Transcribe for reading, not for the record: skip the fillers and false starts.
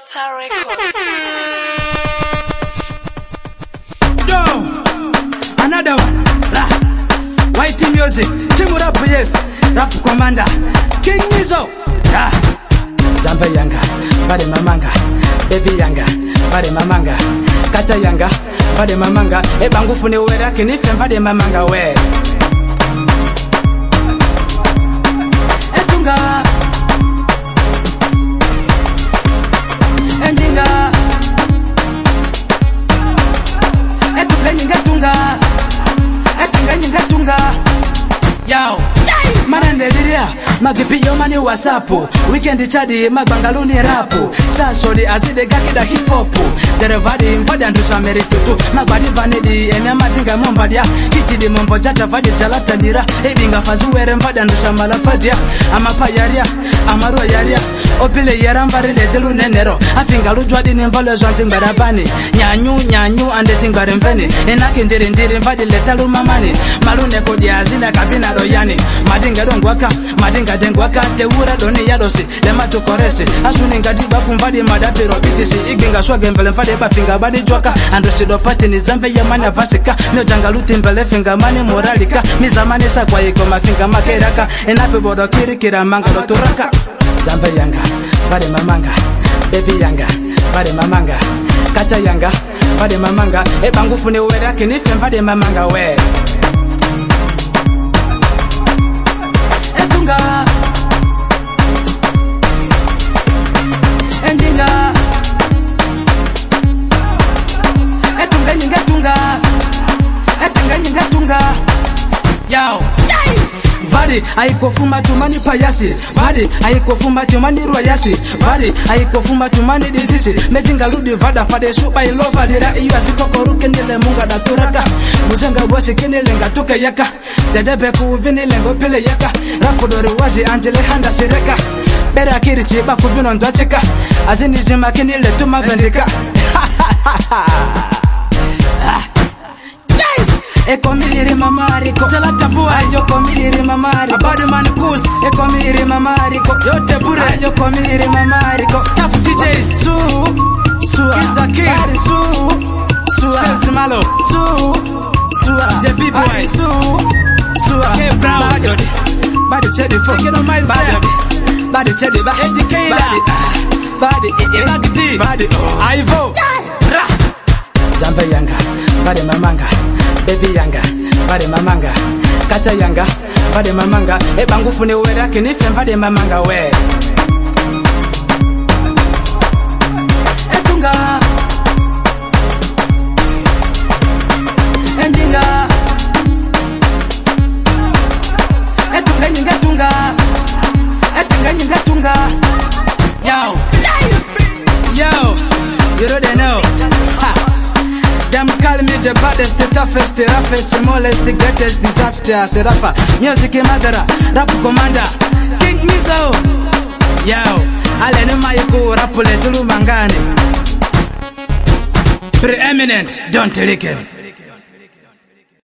Guitar Records. Yo, another one. White music, Team Rap, yes. Rap Commander, King Mizo. Zamba Yanga, Bade Mamanga, Baby Yanga, Bade Mamanga, Kacha Yanga, Bade Mamanga, Ebangufune Wera, Kinif, Bade Mamanga, where? Etunga, Endinga, Etunga, Etunga, Yao. Marandelia, Magipiyo mani wasapu, weekend chadi, Magbangaluni rapu, Sasoli azide gakida hip hopu, Derevadi mbadi andusha meritutu, Magbadi vanidi, Enyamatinga mombadia, Kitidi mombo jata vadi jalata nira, Ebinga fazuwere mbadi andusha malapadia, Amapa yaria, Amarua yaria, Opile yarambari le delu nenero, Afinga lujwadi nimbalo zwanting barabani, Nyanyu, ande tingare mveni, Enaki ndiri mbadi letalu mamani, Malune kodi azina kabina royani, Madinga dongwaka, Madinga dengwaka, Teura doni yadosi, Lema tukoresi, Asuninga diba kumbadi madapi robitisi, Iginga swage mbele mfade bafinga badi jwaka, Andosido pati ni zambe ya mani avasika, Nyo jangaluti mbele finga mani moralika, Mizamani sa kwa iko mafinga makeraka, Enape bodo kirikira manga roturaka. Zambe Yanga, Bade Mamanga, Baby Yanga, Bade Mamanga, Kacha Yanga, Bade Mamanga, Ebangufune Wera, Kinif, Bade Mamanga, where? Etunga, Endinga, Etunga, Yao. Vadi, aikofuma tumani payasi. Vadi, aikofuma tumani royasi. Vadi, aikofuma tumani dizisi. Mejinga ludi vada fade suba ilova dira. Iyo asikoko kenile munga da turaka. Muzenga wasi kenile nga tuke yaka. Dedebe kuvinile ngopile yaka. Rapodore wazi angele handa sireka. Bera kirisi baku vino ndwacheka. Azini zima kenile tumagandika. Eko miliri mamariko Talata bua Yoko miliri mamariko Body man kus Eko miliri mamariko Yote bure Yoko miliri mamariko Tafu DJs Sua Kiza Kids Sua Spence Malo Sua JP Boy Sua K Brown Body Teddy Folk Body Teddy Body Sagdi Body Ivo Zamba Yanga Bade Mamanga Baby Yanga, Bade Mamanga, Kacha Yanga, Bade Mamanga, Ebangufune Wera, Kinif, Bade Mamanga, where? Etunga, Endinga, Etunga, Yo, you don't know. Them call me the baddest, the toughest, the roughest, the smallest, the greatest disaster. Serafa, music madara, rap commander, King Mizo. Yo, alene mayiko rapule tulu mangani. Preeminent, don't lick him.